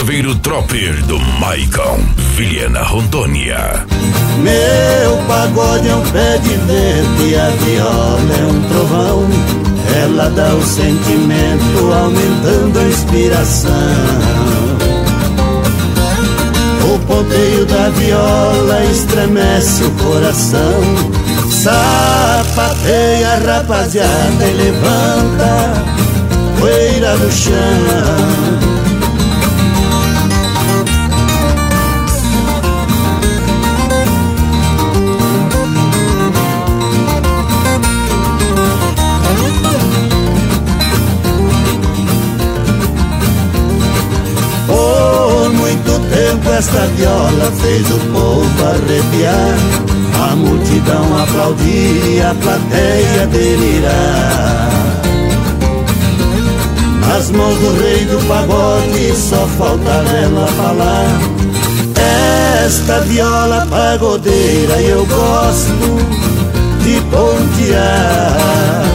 Chaveiro Tropper do Maicon, Vilhena, Rondônia. Meu pagode é um pé de vento e a viola é um trovão. Ela dá o sentimento, aumentando a inspiração. O ponteio da viola estremece o coração. Sapateia, rapaziada, e levanta poeira do chão. Esta viola fez o povo arrepiar, a multidão aplaudir e a plateia delirar. Nas mãos do rei do pagode só falta ela falar. Esta viola pagodeira eu gosto de pontear.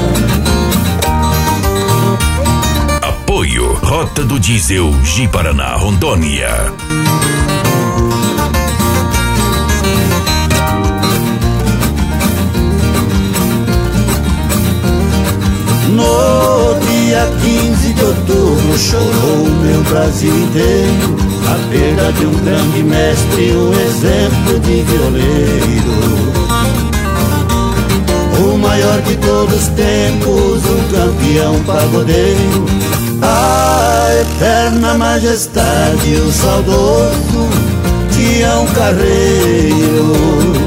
Apoio Rota do Diesel, Ji-Paraná, Rondônia. No dia 15 de outubro chorou meu Brasil inteiro a perda de um grande mestre, um exemplo de violeiro. O maior de todos os tempos, um campeão pagodeiro, a eterna majestade, o saudoso Tião Carreiro.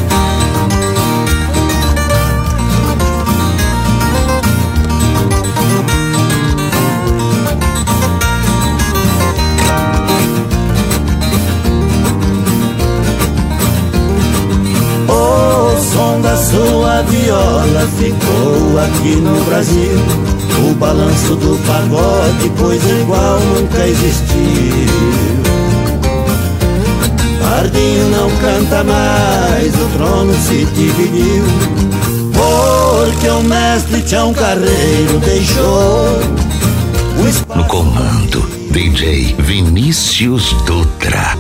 Sua viola ficou aqui no Brasil, o balanço do pagode, pois igual nunca existiu. Pardinho não canta mais, o trono se dividiu, porque o mestre Tião Carreiro deixou o espaço. No comando, DJ Vinícius Dutra.